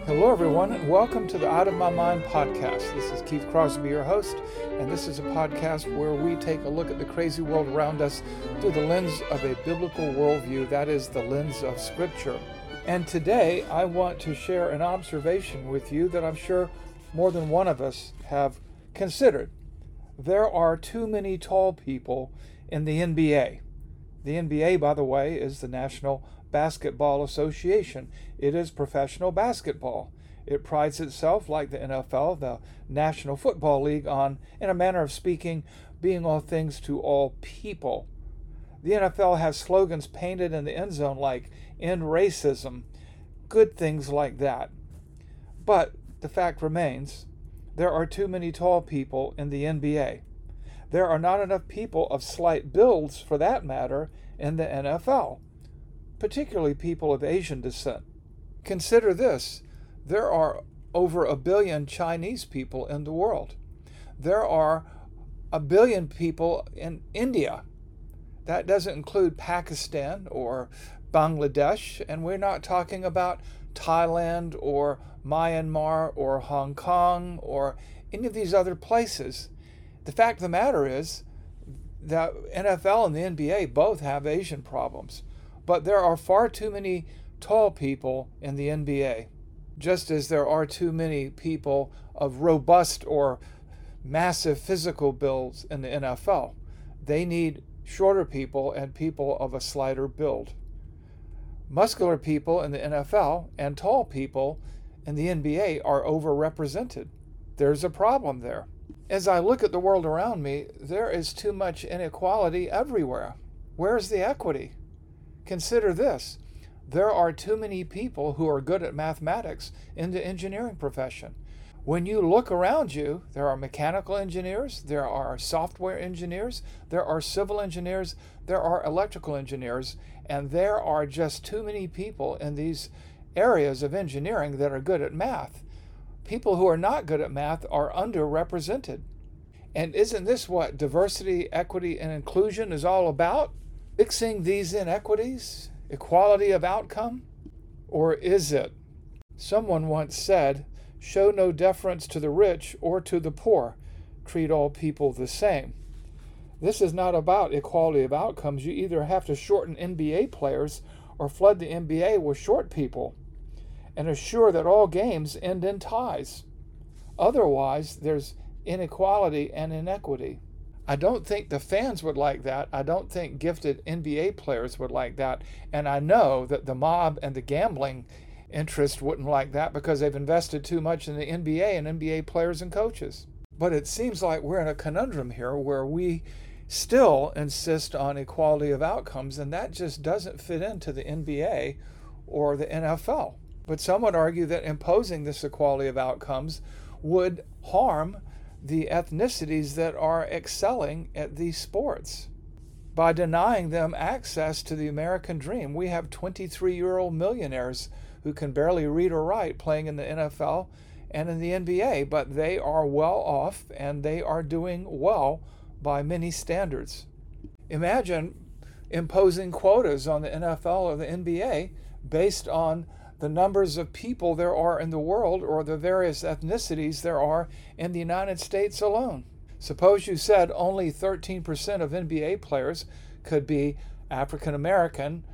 Hello, everyone, and welcome to the Out of My Mind podcast. This is Keith Crosby, your host, and this is a podcast where we take a look at the crazy world around us through the lens of a biblical worldview, that is, the lens of Scripture. And today, I want to share an observation with you that I'm sure more than one of us have considered. There are too many tall people in the NBA. The NBA, by the way, is the National Basketball Association. It is professional basketball. It prides itself, like the NFL, the National Football League, on, in a manner of speaking, being all things to all people. The NFL has slogans painted in the end zone like "End Racism," good things like that. But the fact remains, there are too many tall people in the NBA. There are not enough people of slight builds, for that matter, in the NFL, particularly people of Asian descent. Consider this: there are over 1 billion Chinese people in the world. There are 1 billion people in India. That doesn't include Pakistan or Bangladesh, and we're not talking about Thailand or Myanmar or Hong Kong or any of these other places. The fact of the matter is that NFL and the NBA both have Asian problems. But there are far too many tall people in the NBA, just as there are too many people of robust or massive physical builds in the NFL. They need shorter people and people of a slighter build. Muscular people in the NFL and tall people in the NBA are overrepresented. There's a problem there. As I look at the world around me, there is too much inequality everywhere. Where's the equity? Consider this: there are too many people who are good at mathematics in the engineering profession. When you look around you, there are mechanical engineers, there are software engineers, there are civil engineers, there are electrical engineers, and there are just too many people in these areas of engineering that are good at math. People who are not good at math are underrepresented. And isn't this what diversity, equity, and inclusion is all about? Fixing these inequities, equality of outcome? Or is it? Someone once said, "Show no deference to the rich or to the poor. Treat all people the same." This is not about equality of outcomes. You either have to shorten NBA players or flood the NBA with short people and assure that all games end in ties. Otherwise, there's inequality and inequity. I don't think the fans would like that. I don't think gifted NBA players would like that. And I know that the mob and the gambling interest wouldn't like that because they've invested too much in the NBA and NBA players and coaches. But it seems like we're in a conundrum here where we still insist on equality of outcomes, and that just doesn't fit into the NBA or the NFL. But some would argue that imposing this equality of outcomes would harm the ethnicities that are excelling at these sports by denying them access to the American dream. We have 23-year-old millionaires who can barely read or write playing in the NFL and in the NBA, but they are well off and they are doing well by many standards. Imagine imposing quotas on the NFL or the NBA based on the numbers of people there are in the world or the various ethnicities there are in the United States alone. Suppose you said only 13% of NBA players could be African American,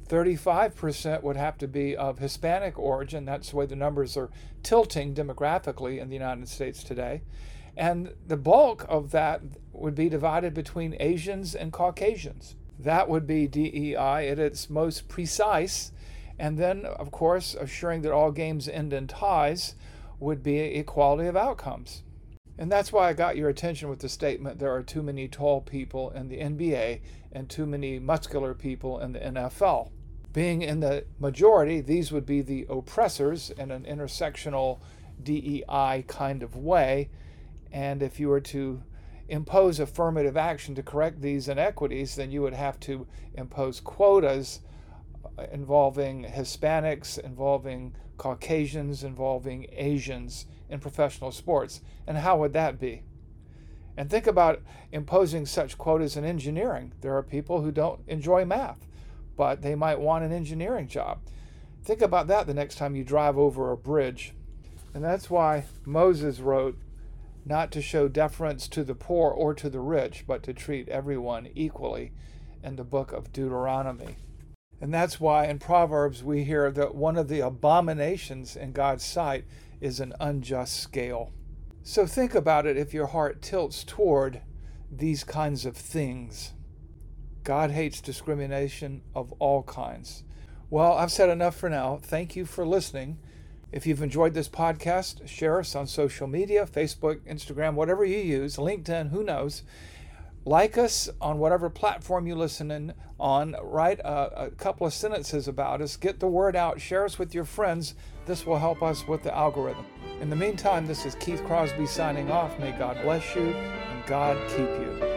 35% would have to be of Hispanic origin. That's the way the numbers are tilting demographically in the United States today. And the bulk of that would be divided between Asians and Caucasians. That would be DEI at its most precise. And then, of course, assuring that all games end in ties would be equality of outcomes. And that's why I got your attention with the statement, there are too many tall people in the NBA and too many muscular people in the NFL. Being in the majority, these would be the oppressors in an intersectional DEI kind of way. And if you were to impose affirmative action to correct these inequities, then you would have to impose quotas involving Hispanics, involving Caucasians, involving Asians in professional sports. And how would that be? And think about imposing such quotas in engineering. There are people who don't enjoy math, but they might want an engineering job. Think about that the next time you drive over a bridge. And that's why Moses wrote not to show deference to the poor or to the rich, but to treat everyone equally in the book of Deuteronomy. And that's why in Proverbs we hear that one of the abominations in God's sight is an unjust scale. So think about it if your heart tilts toward these kinds of things. God hates discrimination of all kinds. Well, I've said enough for now. Thank you for listening. If you've enjoyed this podcast, share us on social media, Facebook, Instagram, whatever you use, LinkedIn, who knows. Like us on whatever platform you listen on. Write a couple of sentences about us. Get the word out. Share us with your friends. This will help us with the algorithm. In the meantime, this is Keith Crosby signing off. May God bless you and God keep you.